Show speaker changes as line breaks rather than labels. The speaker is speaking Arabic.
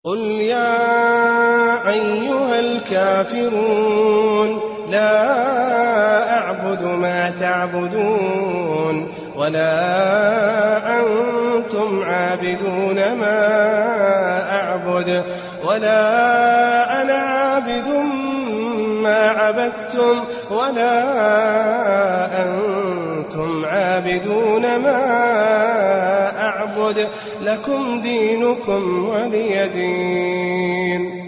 قل يا أيها الكافرون لا أعبد ما تعبدون ولا أنتم عابدون ما أعبد ولا أنا عابد ما عبدتم ولا أنتم عابدون ما أعبد لكم دينكم ولي دين.